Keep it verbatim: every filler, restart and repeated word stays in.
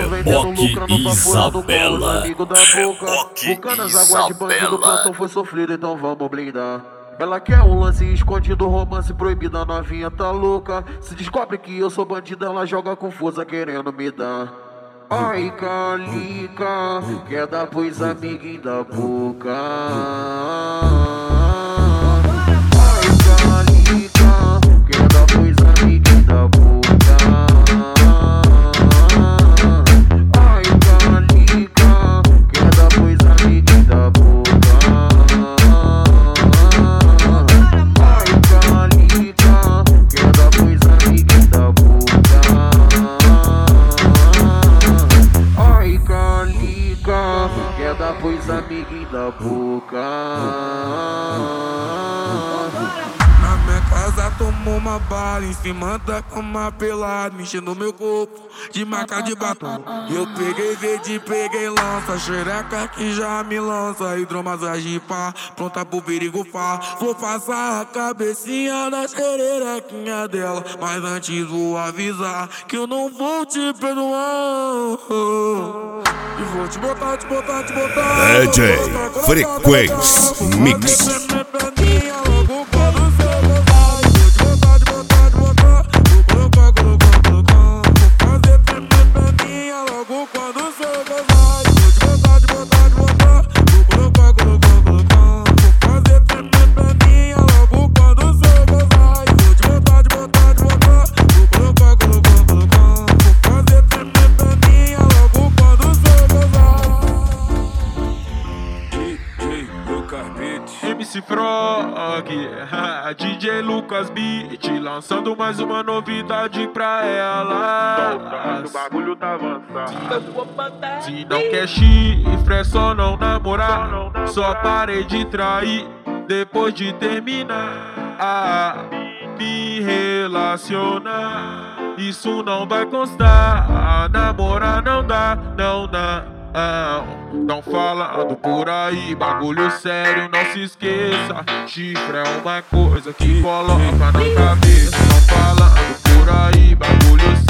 Reboque Isabela. Amigo da boca. Reboque Bucanas, águas de bandido, Isabela. plantão foi sofrido, então vamos blindar. Ela quer um lance escondido, romance proibido, a novinha tá louca. Se descobre que eu sou bandido, ela joga confusa querendo me dar. Ai, Calica, quer dar pros amiguinhos da boca. Ai, Calica, quer dar pros amiguinhos da boca. Ai, Calica, quer dar pros amiguinhos da boca. Ai, Calica, quer dar pros amiguinhos da boca. Ai, Calica, quer dar pros amiguinhos da boca. Na minha casa tomou uma bala, em cima da cama pelado, mexendo no meu corpo de marca de batom. Eu peguei verde, peguei lança, xereca que já me lança, hidromassagem pá, pronta pro perigo fá. Vou passar a cabecinha na xerequinha dela, mas antes vou avisar que eu não vou te perdoar. E vou te botar, te botar, te botar. D J Frequência Mix. M C Frog, D J Lucas Beat, lançando mais uma novidade pra ela. O bagulho tá avançado. Se não quer chifre, é só não namorar. Só parei de trair depois de terminar. Ah, me relacionar, isso não vai constar. Namorar não dá, não dá. Não falando por aí, bagulho sério, não se esqueça. Chifre é uma coisa que coloca na cabeça. Não falando por aí, bagulho sério.